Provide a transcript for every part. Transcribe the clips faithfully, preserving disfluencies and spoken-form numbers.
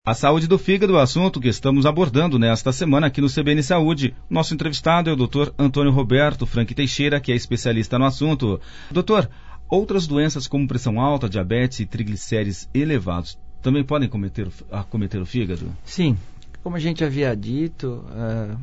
A saúde do fígado é o assunto que estamos abordando nesta semana aqui no C B N Saúde. Nosso entrevistado é o doutor Antônio Roberto Frank Teixeira, que é especialista no assunto. Doutor, outras doenças como pressão alta, diabetes e triglicérides elevados também podem cometer, acometer o fígado? Sim, como a gente havia dito, uh,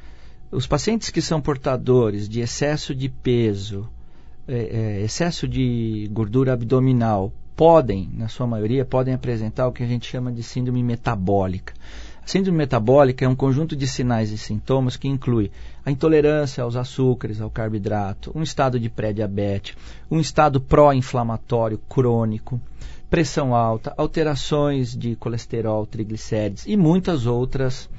os pacientes que são portadores de excesso de peso, eh, eh, excesso de gordura abdominal, podem, na sua maioria, podem apresentar o que a gente chama de síndrome metabólica. A síndrome metabólica é um conjunto de sinais e sintomas que inclui a intolerância aos açúcares, ao carboidrato, um estado de pré-diabetes, um estado pró-inflamatório crônico, pressão alta, alterações de colesterol, triglicérides e muitas outras,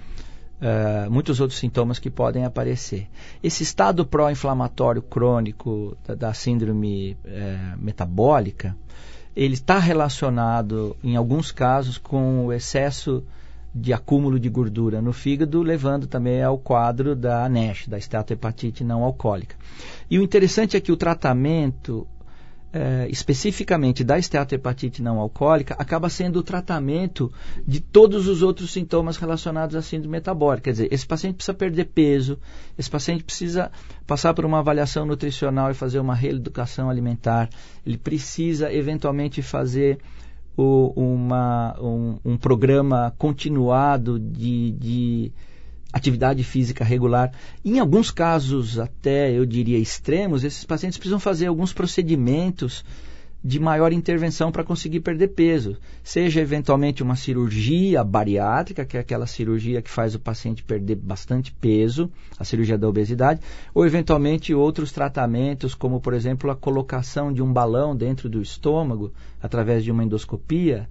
uh, muitos outros sintomas que podem aparecer. Esse estado pró-inflamatório crônico da, da síndrome uh, metabólica, ele está relacionado, em alguns casos, com o excesso de acúmulo de gordura no fígado, levando também ao quadro da NASH, da esteatohepatite não alcoólica. E o interessante é que o tratamento, eh, especificamente da esteatohepatite não alcoólica, acaba sendo o tratamento de todos os outros sintomas relacionados à síndrome metabólica. Quer dizer, esse paciente precisa perder peso, esse paciente precisa passar por uma avaliação nutricional e fazer uma reeducação alimentar, ele precisa eventualmente fazer o, uma, um, um programa continuado de, de atividade física regular. Em alguns casos, até eu diria extremos, esses pacientes precisam fazer alguns procedimentos de maior intervenção para conseguir perder peso, seja eventualmente uma cirurgia bariátrica, que é aquela cirurgia que faz o paciente perder bastante peso, a cirurgia da obesidade, ou eventualmente outros tratamentos, como por exemplo a colocação de um balão dentro do estômago, através de uma endoscopia,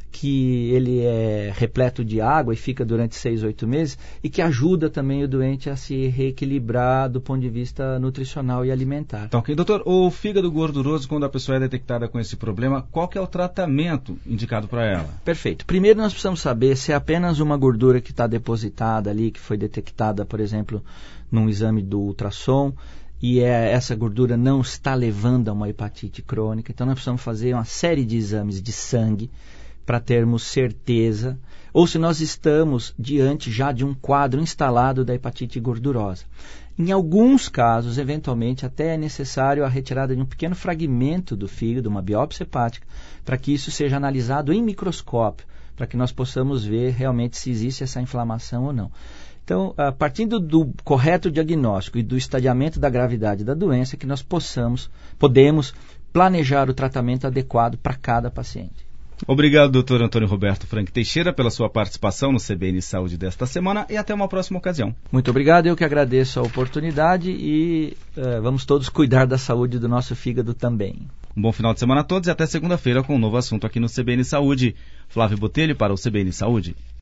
que ele é repleto de água e fica durante seis, oito meses, e que ajuda também o doente a se reequilibrar do ponto de vista nutricional e alimentar. Então, ok, doutor, o fígado gorduroso, quando a pessoa é detectada com esse problema, qual que é o tratamento indicado para ela? Perfeito. Primeiro nós precisamos saber se é apenas uma gordura que está depositada ali, que foi detectada, por exemplo, num exame do ultrassom, e é, essa gordura não está levando a uma hepatite crônica. Então nós precisamos fazer uma série de exames de sangue, para termos certeza, ou se nós estamos diante já de um quadro instalado da hepatite gordurosa. Em alguns casos, eventualmente, até é necessário a retirada de um pequeno fragmento do fígado, uma biópsia hepática, para que isso seja analisado em microscópio, para que nós possamos ver realmente se existe essa inflamação ou não. Então, a partir do, do correto diagnóstico e do estadiamento da gravidade da doença, que nós possamos, podemos planejar o tratamento adequado para cada paciente. Obrigado, doutor Antônio Roberto Frank Teixeira, pela sua participação no C B N Saúde desta semana e até uma próxima ocasião. Muito obrigado, eu que agradeço a oportunidade e uh, vamos todos cuidar da saúde do nosso fígado também. Um bom final de semana a todos e até segunda-feira com um novo assunto aqui no C B N Saúde. Flávio Botelho para o C B N Saúde.